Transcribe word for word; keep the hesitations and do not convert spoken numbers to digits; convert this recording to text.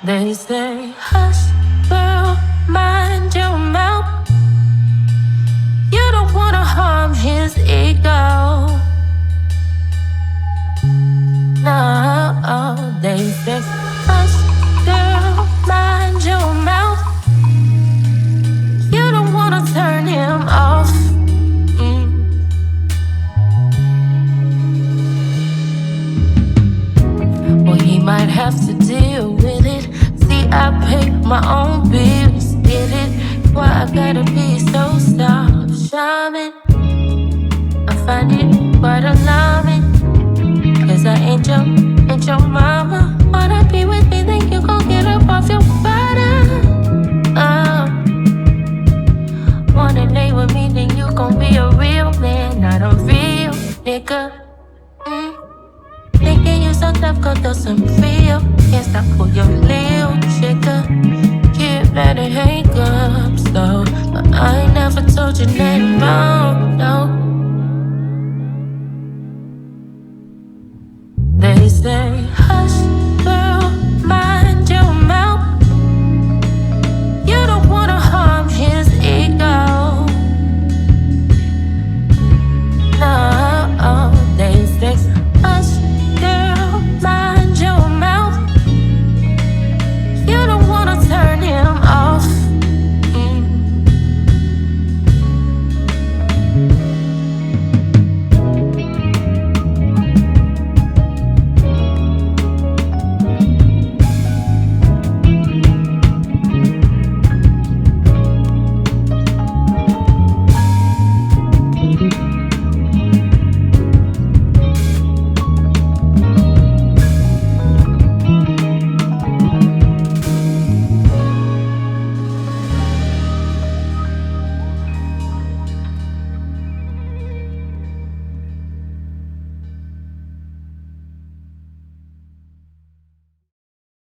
They say, hush, girl, mind your mouth. You don't wanna harm his ego. No, they say, hush, girl, mind your mouth. You don't wanna turn him off. Mm. Well, he might have to deal with it. See, I pay my own bills, get it? Why I gotta be so soft, charming? I find it quite alarming. Cause I ain't your, ain't your mama. Wanna be with me, then you gon' get up off your bottom. uh, Wanna lay with me, then you gon' be a real man, not a real nigga. mm. Thinking you so tough, go throw some feel. Can't stop, pull your little trigger. Keep letting hang up slow, but I ain't never told you nothing wrong.